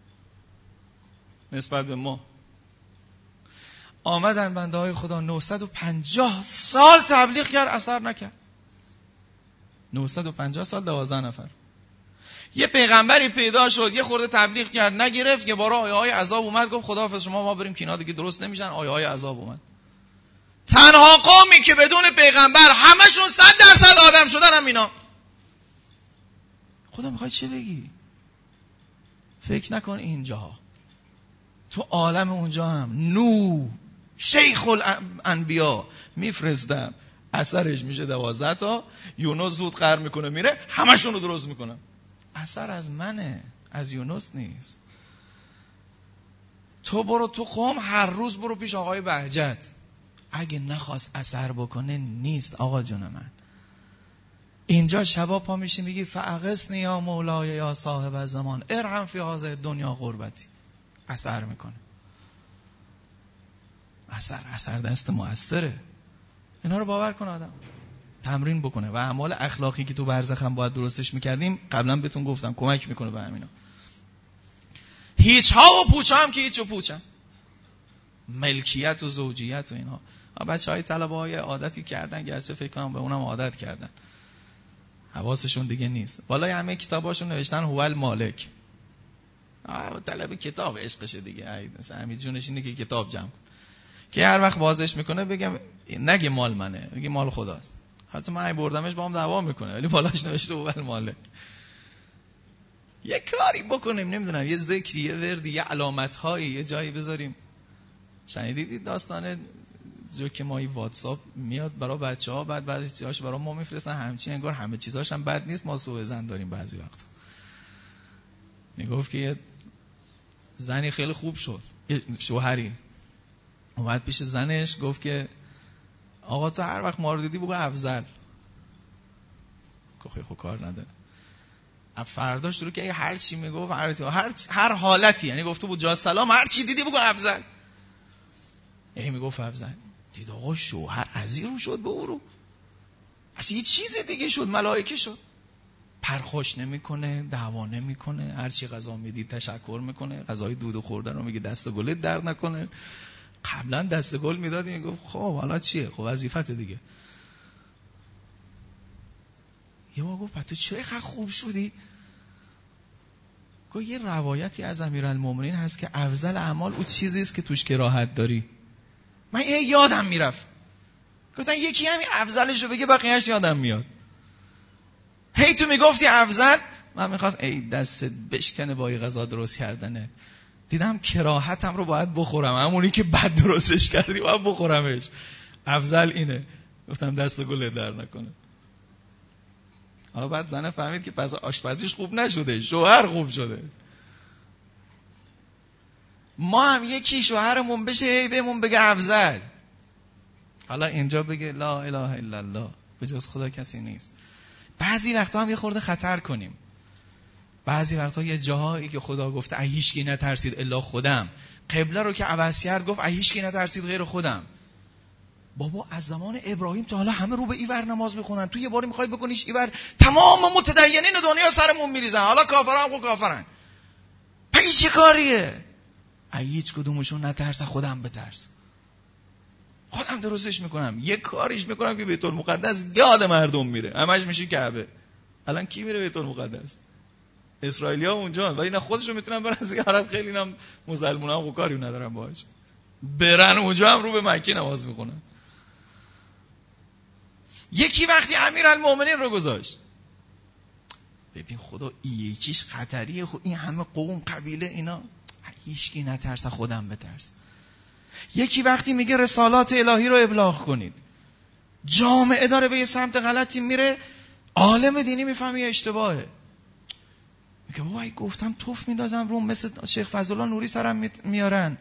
نسبت به ما آمدن، بنده های خدا 950 سال تبلیغ کرد اثر نکرد. 950 سال 12 نفر. یه پیغمبری پیدا شد یه خورده تبلیغ کرد نگرفت، یه بار آیه های عذاب اومد گفت خداحافظ شما ما بریم کینا دیگه درست نمیشن، آیه های عذاب اومد. تنها قومی که بدون پیغمبر همشون 100% آدم شدن هم اینا. خدا میخوای چه بگی؟ فکر نکن اینجاها، تو عالم اونجا هم نو شیخ الانبیا میفرستم، اثرش میشه 12 تا. یونس زود قهر میکنه میره همشون رو درست میکنم. اثر از منه، از یونس نیست. تو برو تو قوم هر روز برو پیش آقای بهجت، اگه نخواست اثر بکنه نیست آقا جون من. اینجا شبا پا میشی میگی فاغثنی یا مولای یا صاحب الزمان ارحم فی هذه دنیا غربتی. اثر میکنه. اثر دست موثره. اینا رو باور کن آدم. تمرین بکنه و اعمال اخلاقی که تو برزخ هم باید درستش میکردیم قبلا بهتون گفتم کمک میکنه به همینا. هیچ ها و پوچ هم که هیچ و پوچن. ملکیت و زوجیت و اینها. بچهای طلبه های عادتی کردن، گرچه فکر کنم به اونم عادت کردن، حواسشون دیگه نیست. بالای همه کتاباشون نوشتن هو المالک. طلب کتاب عشقشه دیگه. مثلا همین جونش اینه که کتاب جمع کن که هر وقت بازش میکنه بگم نگه مال منه، بگه مال خداست. حتی من بردمش با هم دعوا میکنه ولی بالاش نوشته هو المالک. یه کاری بکنیم، نمیدونم یه ذکری، یه وردی، یه علامت‌هایی یه جایی بذاریم. شنیدید داستان جوک مایی واتساپ میاد برای بچه‌ها، بعد چیزاش برای ما میفرستن همچین انگار همه چیزاش هم بد نیست، ما سوء ظن داریم بعضی وقتا. میگفت که یه زنی خیلی خوب شد، شوهری اومد پیش زنش گفت که آقا تو هر وقت ما رو دیدی بگو افضل. گفت خب کار نداره. فرداش شروع که هر چی میگفت هر حالتی، یعنی گفته بود جا سلام، هر چی دیدی بگو افضل. میگفت افضل. دید آقا شوهر ازی رو شد به او رو، اصلا یه چیز دیگه شد، ملائکه شد. پرخوش نمیکنه، دعوا نمیکنه، هر چی غذا میدید تشکر میکنه، غذای دودو خوردن رو میگه دست گلت درد نکنه. قبلا دست گل میداد، میگفت خب حالا چیه، خب وظیفت دیگه. یه بار گفت تو چرا اینقدر خوب شدی؟ گفت یه روایتی از امیرالمومنین هست که افضل اعمال اون چیزی است که توش کراهت داری. من یادم میرفت. گفتن یکی همین افضلشو بگه بقیه‌اش یادم میاد. هی تو میگفتی افضل، من میخواست دستت بشکنه با این غذا درست کردنه. دیدم کراهتم رو باید بخورم، همونی که بد درستش کردی باید بخورمش. افضل اینه. گفتم دست گل در نکنه. حالا بعد زنه فهمید که پس آشپزیش خوب نشده، شوهر خوب شده. ما هم یکی شوهرمون بشه بهمون بگه افضل، حالا اینجا بگه لا اله الا الله، به جز خدا کسی نیست. بعضی وقتا هم یه خورده خطر کنیم. بعضی وقتا یه جاهایی که خدا گفته هیچکی نترسید الا خودم، قبله رو که عوض کرد گفت هیچکی نترسید غیر خودم. بابا از زمان ابراهیم تا حالا همه رو به ایور نماز میخونن، تو یه باری میخوای بکنیش ایور، تمام متدینین دنیا سرمون میریزن، حالا کافران خود کافرن. پس چه کاریه؟ هیچ کدومشون نترس، خودم بترس، خودم درستش میکنم، یه کاریش میکنم که بیت المقدس یاد مردم میره، همش میشه کعبه. الان کی میره بیت المقدس؟ اسرائیلیا اونجا، ولی نه خودشون میتونن برن زیارت، خیلی اینم مسلمونا هم کاری ندارن باهاش، برن اونجا هم رو به مکه نماز میخونن. یکی وقتی امیرالمومنین رو گذاشت، ببین خدا یکیش خطریه، خود این همه قوم قبیله اینا، هیچکی نترسه خودم بترس. یکی وقتی میگه رسالات الهی رو ابلاغ کنید، جامعه داره به یه سمت غلطی میره، عالم دینی میفهمی اشتباهه، میگه وای گفتم توف میندازم روم، مثل شیخ فضلالله نوری سرم میارن،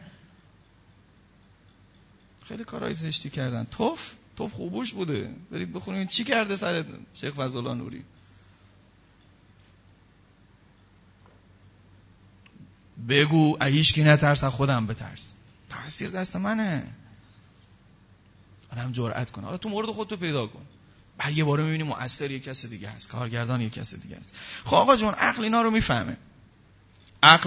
خیلی کارهای زشتی کردن، توف خوبوش بوده، برید بخونید چی کرده سر شیخ فضلالله نوری. بگو هیچکی نترس، خودم بترس، تاثیر دست منه. آدم جرأت کنه. حالا تو مورد خودتو پیدا کن، بعد یه باره میبینی مؤثر یک کس دیگه هست، کارگردان یک کس دیگه هست. خب آقا جون عقل اینا رو میفهمه. عقل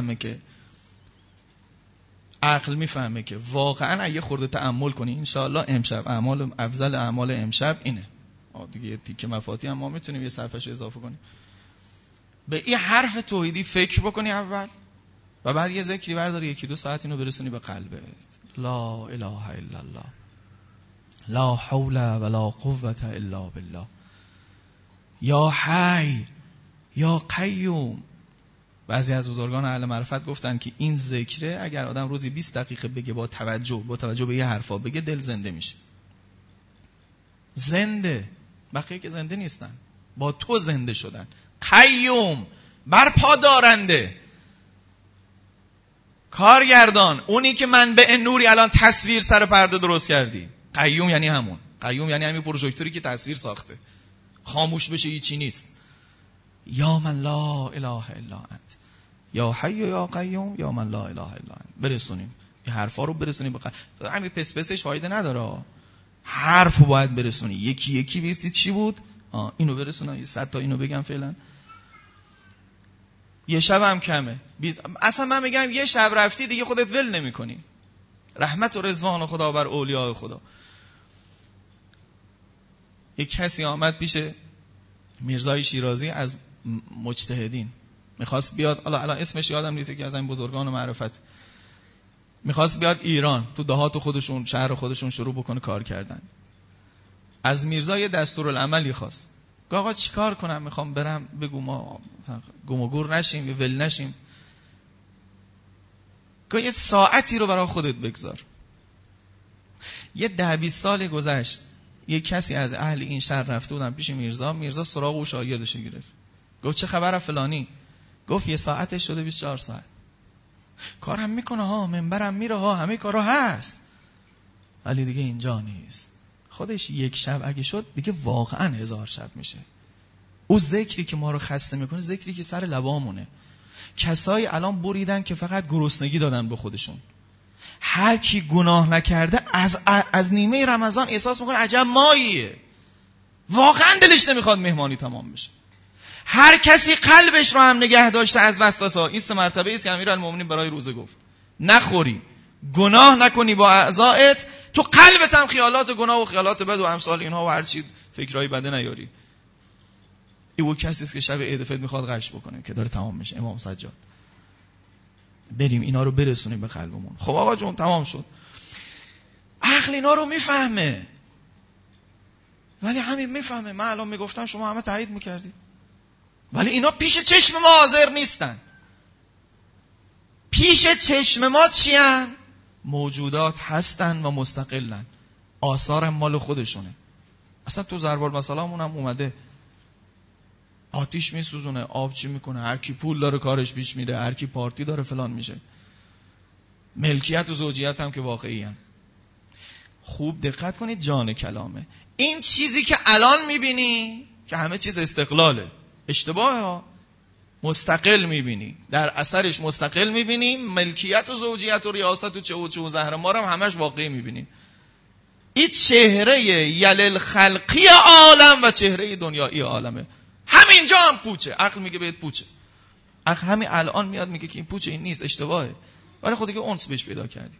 میفهمه که واقعا اگه خورده تأمل کنی انشاءالله امشب افضل اعمال امشب اینه. دیگه یه تیکه مفاتی هم ما میتونیم یه صفحه‌شو اضافه کنیم. به این حرف توحیدی فکر بکنی اول و بعد یه ذکری برداری 1-2 ساعت اینو برسونی به قلبت. لا اله الا الله، لا حول ولا قوة الا بالله، یا حی یا قیوم. بعضی از بزرگان اهل معرفت گفتن که این ذکره اگر آدم روزی 20 دقیقه بگه با توجه به یه حرفا بگه، دل زنده میشه. زنده، بقیه که زنده نیستن، با تو زنده شدن. قیوم، برپا دارنده، کارگردان، اونی که منبع نوری الان تصویر سر پرده درست کردی. قیوم یعنی همون، قیوم یعنی همین پروژکتوری که تصویر ساخته. خاموش بشه هیچی نیست. یا من لا اله الا انت، یا حی یا قیوم، یا من لا اله الا انت. برسونیم این حرفا رو، برسونیم به قلب. همین پسش فایده نداره، حرف رو باید برسونی. یکی یکی بیستی چی بود؟ اینو برسونم، یه 100 تا اینو بگم فعلا. یه شب هم کمه. اصلا من میگم یه شب رفتی دیگه خودت ول نمی‌کنی. رحمت و رضوان خدا بر اولیاء خدا. یک کسی آمد پیش میرزای شیرازی از مجتهدین، میخواست بیاد، الان اسمش یادم نیست، که از این بزرگان معرفت، میخواست بیاد ایران، تو دهات خودشون، شهر خودشون شروع بکنه کار کردن. از میرزا یه دستورالعملی خواست. گفت آقا چیکار کنم؟ میخوام برم، بگو ما گم و گور نشیم، یا ول نشیم. گفت یه ساعتی رو برای خودت بگذار. یه 10-20 سال گذشت، یه کسی از اهل این شهر رفته بودن پیش میرزا سراغ او شاگردش گرفت. گفت چه خبره فلانی؟ گفت یه ساعتش شده 24 ساعت. کارم میکنه ها، منبرم میره ها، همه کارا هست، ولی دیگه اینجا نیست. خودش یک شب اگه شد دیگه واقعا 1000 شب میشه. او ذکری که ما رو خسته میکنه، ذکری که سر لبامونه. کسایی الان بریدن که فقط گرسنگی دادن به خودشون. هر کی گناه نکرده از نیمه رمضان احساس میکنه عجب ماییه، واقعا دلش نمیخواد مهمانی تمام بشه. هر کسی قلبش رو هم نگه داشته از وسوسه‌ها. این 3 مرتبه است که امیرالمومنین برای روزه گفت نخوری، گناه نکنی با اعضایت، تو قلبت هم خیالات گناه و خیالات بد و امثال اینها و هر چی فکرای بده نیاری. این کسی است که شب عید فطر میخواد غش بکنه که داره تمام میشه. امام سجاد، بریم اینا رو برسونیم به قلبمون. خب آقا جون تمام شد. عقل اینا رو میفهمه، ولی همین میفهمه. من الان میگفتم شما همه تایید میکردید، ولی اینا پیش چشم ما حاضر نیستن. پیش چشم ما چیان؟ موجودات هستن و مستقلن، آثارم مال خودشونه. اصلا تو ضرب المثلمون هم اومده آتیش میسوزونه، آب چی میکنه، هر کی پول داره کارش پیش میره، هر کی پارتی داره فلان میشه. ملکیت و زوجیت هم که واقعی هم. خوب دقت کنید، جان کلامه. این چیزی که الان میبینی که همه چیز استقلاله، اشتباهه ها. مستقل میبینی، در اثرش مستقل میبینی. ملکیت و زوجیت و ریاست و چه و زهر ما رو همش واقعی میبینی. این چهره یلل خلقی عالم و چهره دنیایی عالمه. همینجا هم پوچه. عقل میگه بهت پوچه. عقل همین الان میاد میگه که این پوچه، این نیست، اشتباهه، ولی خود دیگه اونس بهش پیدا کردی.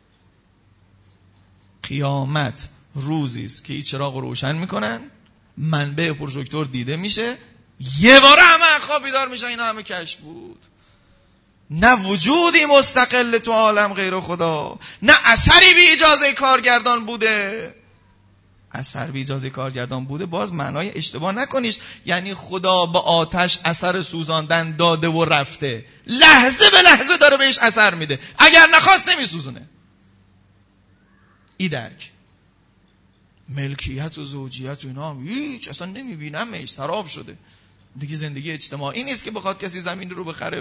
قیامت روزی است که این چراغ رو روشن میکنن، منبع پروژکتور دیده میشه، یه باره همه خواب بیدار میشن. اینا همه کشف بود. نه وجودی مستقل تو عالم غیر خدا، نه اثری بی اجازه کارگردان بوده. اثر بی اجازه کارگردان بوده، باز معنای اشتباه نکنیش یعنی خدا با آتش اثر سوزاندن داده و رفته، لحظه به لحظه داره بهش اثر میده، اگر نخواست نمیسوزونه. ای درک. ملکیت و زوجیت و اینا هیچ اصلا نمیبینمش، سراب شده دیگه. زندگی اجتماعی نیست که بخواد کسی زمین رو بخره.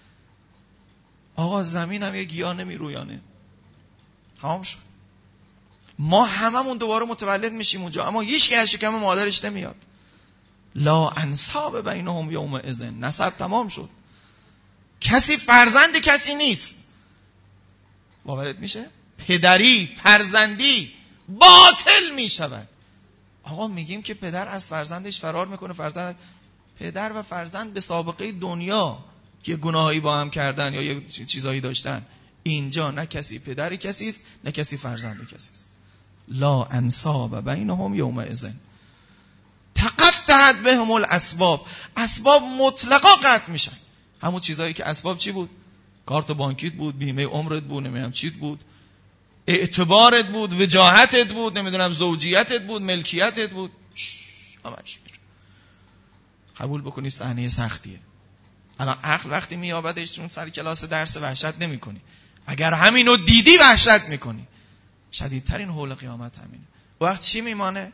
آقا زمین هم یه گیاه نمیرویانه، تمام شد. ما هممون دوباره متولد میشیم اونجا، اما هیچ که از شکم مادرش نمیاد. لا انساب بینهم یومئذ، نسب تمام شد. کسی فرزند کسی نیست. باورت میشه؟ پدری فرزندی باطل میشود. آقا میگیم که پدر از فرزندش فرار میکنه، پدر و فرزند به سابقه دنیا که گناهی با هم کردن یا یه چیزایی داشتن. اینجا نه کسی پدری کسی است، نه کسی فرزند کسی است. لا انساب بینهم یومئذ تقطعت بهم الاسباب. اسباب مطلقا قطع میشن. همون چیزایی که اسباب چی بود؟ کارت بانکیت بود، بیمه عمرت بود، نمیدونم چیت بود، اعتبارت بود، وجاهتت بود، نمیدونم زوجیتت بود، ملکیتت بود، همش میره. قبول بکنی صحنه سختیه. الان عقل وقتی میابدش چون سر کلاس درس وحشت نمیکنی، اگر همینو دیدی وحشت میکنی. شدیدترین حول قیامت همینه. وقت چی میمانه؟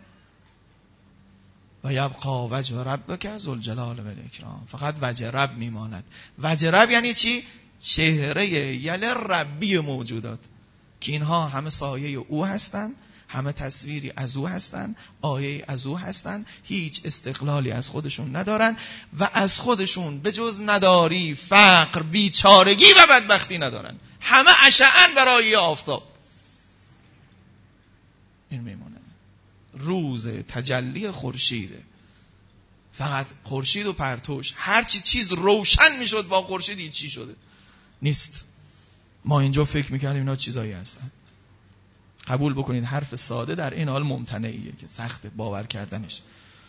و یبقا وجه ربک ذوالجلال و الاکرام. فقط وجه رب میماند. وجه رب یعنی چی؟ چهره یل ربی موجودات که اینها همه سایه او هستن، همه تصویری از او هستن، آیه از او هستن، هیچ استقلالی از خودشون ندارن و از خودشون به جز نداری، فقر، بیچارگی و بدبختی ندارن. همه اشعن برای آفتاب. این میمونه روز تجلی خورشیده، فقط خورشید و پرتوش. هرچی چیز روشن میشد با خورشید چی شده نیست. ما اینجا فکر میکردیم اینا چیزایی هستن. قبول بکنید حرف ساده در این حال ممتنعیه که سخت باور کردنش.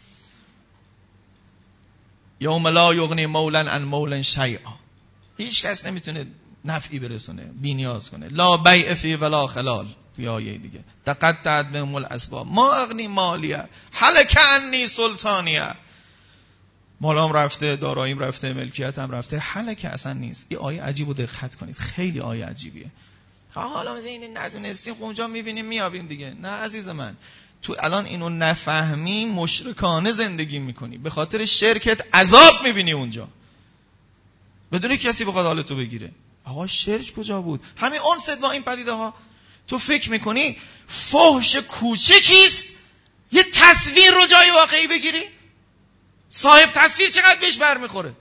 یوم لا یغنی مولا عن مولا شیئا، هیچ کس نمیتونه نفعی برسونه، بی نیاز کنه. لا بیع فی ولا خلال، توی آیه دیگه تقطعت بهم الاسباب ما اغنی مالیه هلک عنی سلطانیه. مالام رفته، داراییم رفته، ملکیتم رفته، هلک اصلا نیست. این آیه عجیب و دقت کنید، خیلی آیه عجیبیه. حالا مثلا این ندونستیم اونجا میبینیم میابیم دیگه. نه عزیز من، تو الان اینو نفهمی مشرکانه زندگی میکنی، به خاطر شرکت عذاب میبینی اونجا بدون کسی بخواد حالتو بگیره. آقا شرک کجا بود؟ همین انست با این پدیده ها. تو فکر میکنی فحش کوچکیست یه تصویر رو جای واقعی بگیری؟ صاحب تصویر چقدر بهش برمیخوره؟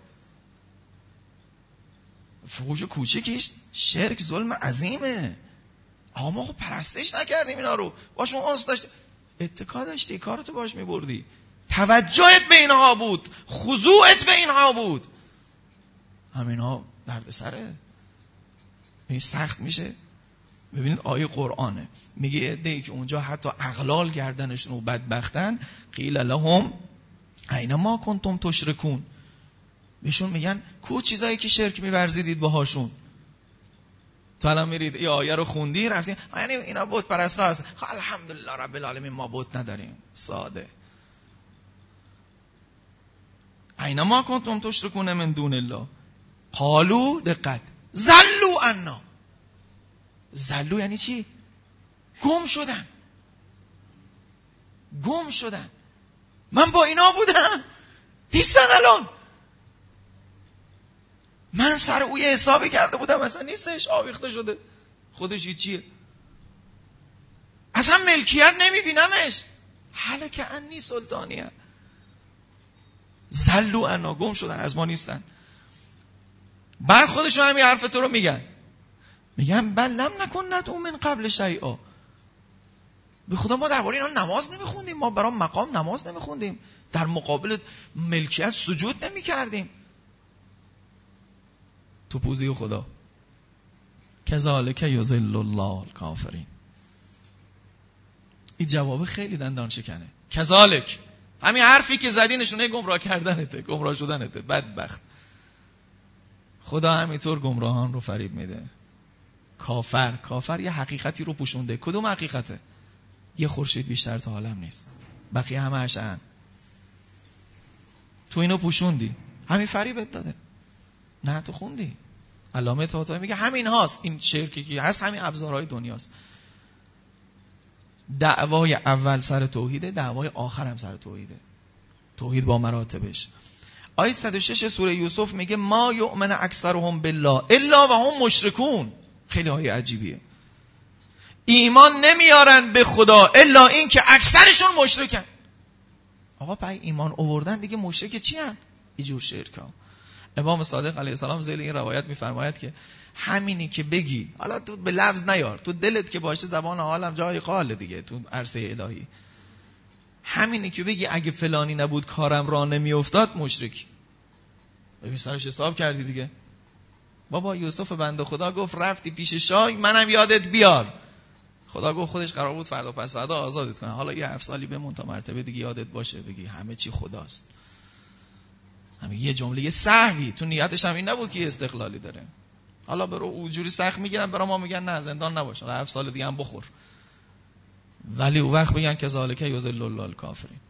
فحش کوچکیست، شرک ظلم عظیمه. آقا ما خب پرستش نکردیم اینا رو، باشون انس داشتی، اتکا داشتی، کارتو باش میبردی، توجهت به اینها بود، خضوعت به اینها بود. همینا درد سره. این سخت میشه. ببینید آیه قرآنه میگه عده‌ای که اونجا حتی اغلال گردنشون و بدبختن، قیل لهم اینا ما کنتم تشرکون، بهشون میگن کو چیزایی که شرک می‌ورزیدید باهاشون. تو الان میرید این آیه رو خوندی رفتین یعنی اینا بت پرستا هستن. الحمدلله رب العالمین ما بت نداریم. ساده. اینا ما کنتم تشرکون من دون الله قالو، دقت، زلوا عنا. زلو یعنی چی؟ گم شدن. گم شدن. من با اینا بودم نیستن الان. من سر او یه حسابی کرده بودم اصلا نیستش، آویخته شده. خودش چیه؟ اصلا ملکیت نمیبینمش. هلک عنی سلطانیه. زلو عنا، گم شدن، از ما نیستن. بعد خودشون همین حرف تو رو میگن بل لم نکن ندعو من قبل شیئا. به خدا ما درباره اینا نماز نمیخوندیم، ما برای مقام نماز نمیخوندیم، در مقابل ملکیت سجود نمیکردیم. تو پوزی خدا. کذالک یذل الله الکافرین. این جواب خیلی دندان شکنه. کذالک، همین حرفی که زدی نشونه گمراه کردنته، گمراه شدنته، بدبخت. خدا همینطور گمراهان رو فریب میده. کافر یه حقیقتی رو پوشونده. کدوم حقیقته؟ یه خورشید بیشتر تا عالم نیست، بقیه همه اشعن. تو اینو پوشوندی، همین فریبت داده. نه تو خوندی. علامه طحاطوایی میگه همین هاست، این شرکی که هست همین ابزارهای دنیاست. دعوای اول سر توحیده، دعوای آخر هم سر توحیده. توحید با مراتبش. آیه 106 سوره یوسف میگه ما یؤمن اکثرهم بالله الا و هم مشرکون. خیلی آیه عجیبیه. ایمان نمیارن به خدا الا این که اکثرشون مشرکن. آقا پای ایمان آوردن دیگه مشرک چی ان؟ اینجور شرکا. امام صادق علیه السلام ذیل این روایت میفرماید که همینی که بگی، حالا تو به لفظ نیار، تو دلت که باشه زبان عالم جای قاله دیگه، تو عرصه الهی، همینی که بگی اگه فلانی نبود کارم راه نمیافتاد مشرک. ببین سرش حساب کردی دیگه. بابا یوسف بنده خدا گفت رفتی پیش شاه منم یادت بیار. خدا گفت خودش قرار بود فردا پس فردا آزادت کنه، حالا یه 7 سالی بمون تا مرتبه دیگه یادت باشه بگی همه چی خداست. همین یه جمله یه سهوی تو نیتش هم این نبود که یه استقلالی داره. حالا برو اونجوری سخت میگیرن، برا ما میگن نه زندان نباش، حالا 7 سال دیگه هم بخور. ولی اون وقت بگن کذالک یذل الله الکافرین.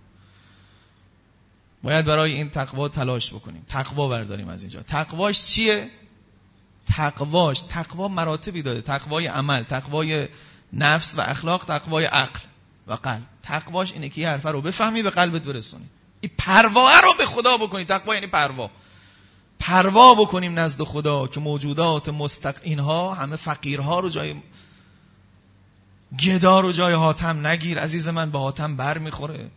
باید برای این تقوا تلاش بکنیم، تقوا برداریم از اینجا. تقواش چیه؟ تقوا مراتبی داره. تقوای عمل، تقوای نفس و اخلاق، تقوای عقل و قلب. تقواش اینه که یه حرف رو بفهمی به قلبت برسونی، این پروا رو به خدا بکنی. تقوا یعنی پروا بکنیم نزد خدا که موجودات اینها همه فقیرها رو جای گدا رو جای حاتم نگیر، عزیز من به حاتم بر میخوره.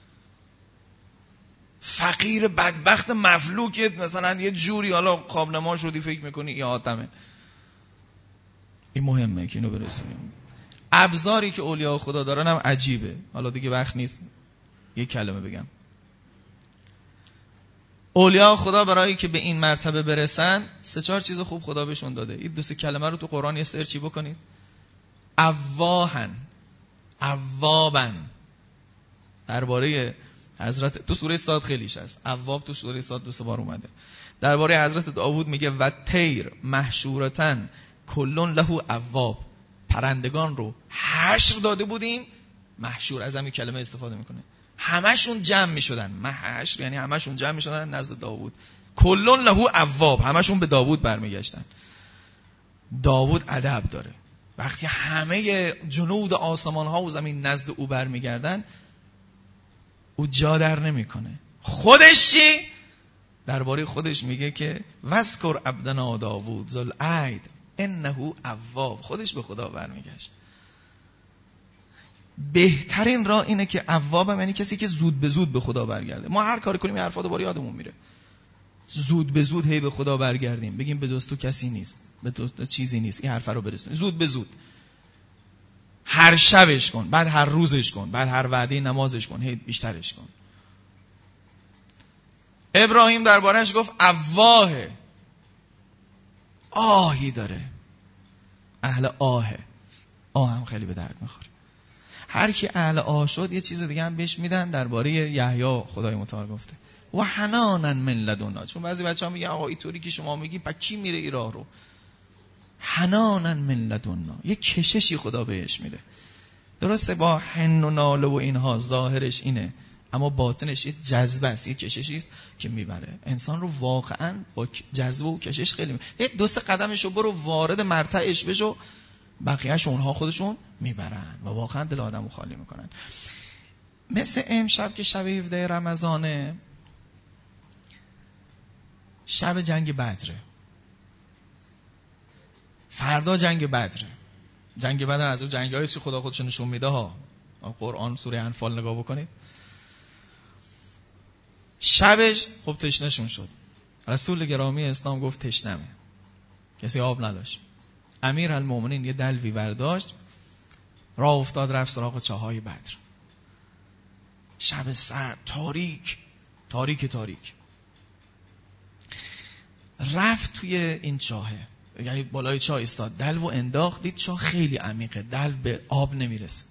فقیر بدبخت مفلوک مثلا یه جوری حالا خواب نما شدی فکر میکنی این حاتمه. این مهمه که اینو برسونیم. ابزاری که اولیاء خدا دارن هم عجیبه. حالا دیگه وقت نیست یک کلمه بگم. اولیاء خدا برای که به این مرتبه برسن 3-4 چیز خوب خدا بهشون داده. این 2 کلمه رو تو قرآن یه سرچی بکنید. اواهن، اوابن. درباره حضرت تو سوره صاد خیلیش هست. اواب تو سوره صاد 2-3 بار اومده. درباره حضرت داوود میگه و تیر محشورتن کلون له اواب. پرندگان رو حشر داده بودیم. محشور از همین کلمه استفاده میکنه. همشون جمع میشدن. محشر یعنی همشون جمع میشدن نزد داوود. کلون له اواب، همشون به داوود برمیگشتن. داوود ادب داره. وقتی همه جنود آسمان ها و زمین نزد او برمیگردن، او جا در نمیکنه. خودش چی؟ درباره خودش میگه که وذکر عبدنا داوود ذل اید انه اواب. خودش به خدا برمیگشت. بهترین راه اینه که اوابم یعنی کسی که زود به زود به خدا برگرده. ما هر کاری کنیم این حرفا دوباره یادمون میره. زود به زود هی به خدا برگردیم، بگیم به جز تو کسی نیست، به تو چیزی نیست، این حرفا رو برسونیم. زود به زود هر شبش کن، بعد هر روزش کن، بعد هر وعده نمازش کن، هی بیشترش کن. ابراهیم درباره‌اش گفت اواهه، آهی داره، اهل آهه. آه هم خیلی به درد میخوره. هر کی اهل آه شد یه چیز دیگه هم بهش میدن. درباره یحیی خدای متعال گفته و حنانا من لدنا. چون بعضی بچه‌ها میگن آقا اینطوری که شما میگی پس کی میره این راه رو؟ حنانا من لدنا، یه کششی خدا بهش میده. درسته با حن و ناله و اینها ظاهرش اینه، اما باطنش یه جذبه است، یه کششی است که میبره انسان رو واقعا با جذبه و کشش خیلی یه 2-3 قدمشو برو وارد مرتعش بشو، بقیه‌اش اونها خودشون میبرن و واقعا دل آدمو خالی میکنن. مثل امشب که شب 17 رمضانه، شب جنگ بدره، فردا جنگ بدره. جنگ بدر از اون جنگایی که خدا خودش نشون میده ها. قرآن سوره انفال نگاه بکنید. شبش خب تشنه‌شون شد. رسول گرامی اسلام گفت تشنمه، کسی آب نداشت. امیرالمومنین یه دلوی برداشت، راه افتاد رفت سراغ چاهای بدر. شب سرد، تاریک تاریک تاریک. رفت توی این چاهه، یعنی بالای چاه ایستاد، دلو انداخت، دید چاه خیلی عمیقه، دلو به آب نمیرسه.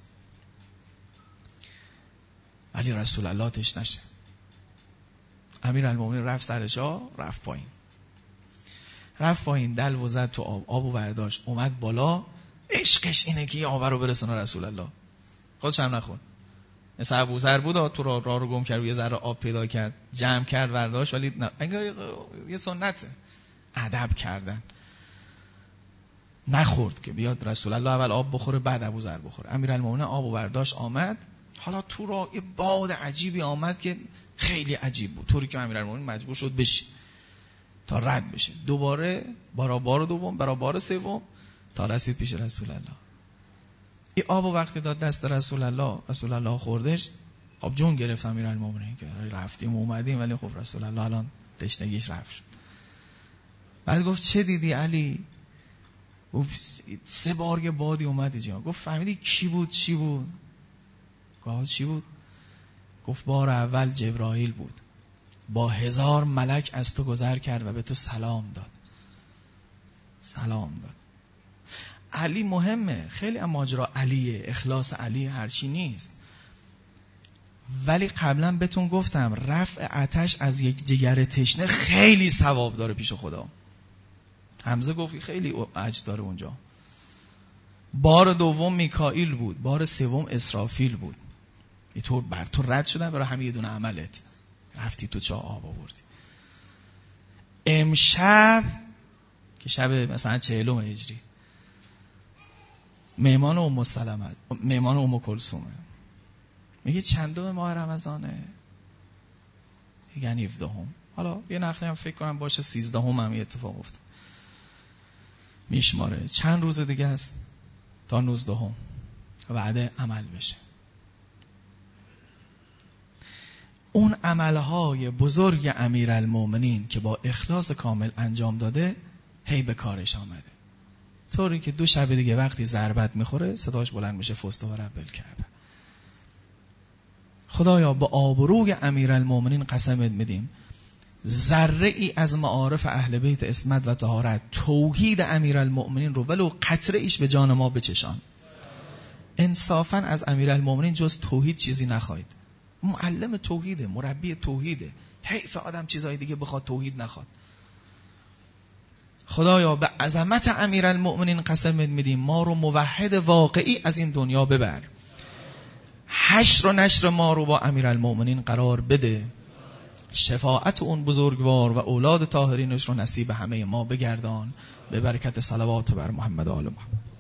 ولی رسول الله تشنشه. امیرالمومنین رفت سر چاه، رفت پایین، دلو زد تو آب، آبو برداشت، اومد بالا. عشقش اینه که آب رو برسونه رسول الله. خودش هم نخورد. مثل ابوذر بود، تو راه رو گم کرد، یه ذره آب پیدا کرد، جمع کرد برداشت، ولی انگار یه سنته ادب کردن. نخورد که بیاد رسول الله اول آب بخوره بعد ابوذر بخوره. امیرالمومنین آبو برداشت آمد. حالا تو را یه باد عجیبی آمد که خیلی عجیب بود، طوری که امیرالمومنین مجبور شد بشی تا رد بشه. دوباره برای بار دوم، برای بار سوم، تا رسید پیش رسول الله. این آبو وقتی داد دست رسول الله خوردش، خب جون گرفت امیرالمومنین که رفتیم اومدیم، ولی خب رسول الله الان تشنگیش رفت شد. بعد گفت چه دیدی علی؟ گفت 3 بار یه بادی اومد اینجا. گفت فهمیدی کی بود چی بود؟ گفت چی بود؟ گفت بار اول جبرائیل بود، با 1000 ملک از تو گذر کرد و به تو سلام داد. علی مهمه خیلی، اما ماجرا علیه، اخلاص علی هرچی نیست. ولی قبلا بهتون گفتم رفع آتش از یک جگر تشنه خیلی ثواب داره پیش خدا. حمزه گفت خیلی اجر داره اونجا. بار دوم میکائیل بود، بار سوم اسرافیل بود. اینطور بر تو رد شدن برای همین یه دونه عملت، رفتی تو چاه آب آوردی. امشب که شب مثلا 40 هجری، مهمان ام سلمه، مهمان ام کلثومه. میگه چندم ماه رمضانه؟ یعنی 17. حالا یه نقلی هم فکر کنم باشه 13 هم اتفاق افتاد. میشماره چند روز دیگه است تا 19. و بعد عمل بشه. اون عملهای بزرگ امیرالمومنین که با اخلاص کامل انجام داده هی به کارش آمده، طوری که 2 شب دیگه وقتی ضربت میخوره صداش بلند میشه فزت و رب الکعبه. خدایا با آبروی امیرالمومنین قسمت میدیم ذره ای از معارف اهل بیت عصمت و طهارت، توحید امیرالمومنین رو ولو قطره ایش به جان ما بچشان. انصافا از امیرالمومنین جز توحید چیزی نخواهید. معلم توحیده، مربی توحیده، حیف آدم چیزای دیگه بخواد توحید نخواد. خدایا به عظمت امیرالمومنین قسمت میدیم ما رو موحد واقعی از این دنیا ببر، حشر و نشر ما رو با امیرالمومنین قرار بده، شفاعت اون بزرگوار و اولاد طاهرینش رو نصیب همه ما بگردان، به برکت صلوات بر محمد و آل محمد.